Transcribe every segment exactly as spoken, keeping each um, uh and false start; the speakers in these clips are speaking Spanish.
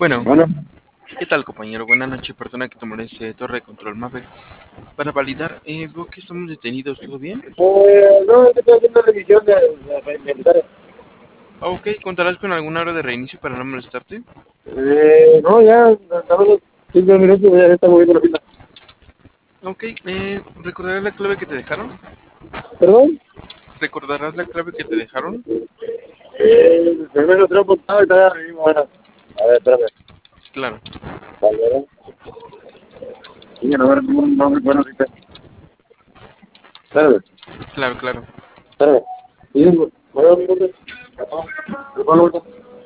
Bueno, Bueno, ¿qué tal, compañero? Buenas noches, persona que tomó ese torre de control Mave. Para validar, eh, veo que estamos detenidos, ¿todo bien? eh, no, es que estoy haciendo revisión de, de, de inventario. Ah, ok, ¿contarás con alguna hora de reinicio para no molestarte? Eh, no, ya, dame unos cinco minutos, ya está moviendo la fila. Ok, eh, ¿recordarás la clave que te dejaron? ¿Perdón? ¿Recordarás la clave que te dejaron? Eh, primero lo tengo apuntado y todavía arriba. Bueno, a ver, espérame. Claro, Vale, ¿verdad? Sí, a ver, no, no me acuerdo ahorita. Espérame, claro, claro. espérame. Sí, voy a dar un minuto. ¿Me puedo volver?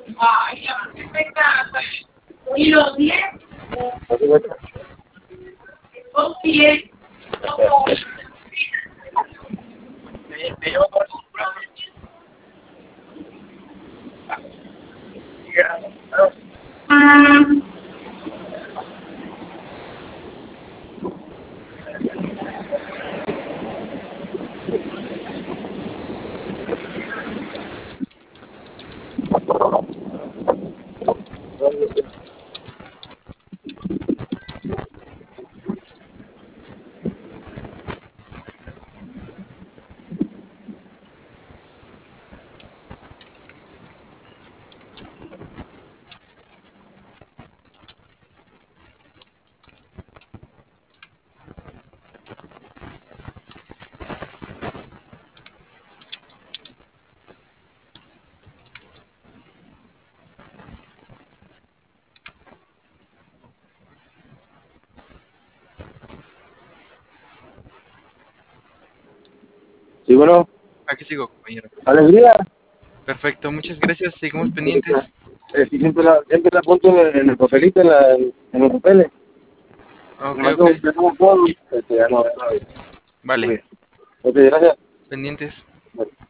Y los diez, Así voy. los diez, Me llevo por su Sí, bueno, Aquí sigo, compañero. alegría. Perfecto, muchas gracias, seguimos pendientes. Eh, sí, siempre la, siempre la apunto en el papelito, en, la, en los papeles. Ok, No, ok, no, ya no puedo, este, ya no, ya no. vale, Muy bien. Ok, gracias. pendientes. Bueno.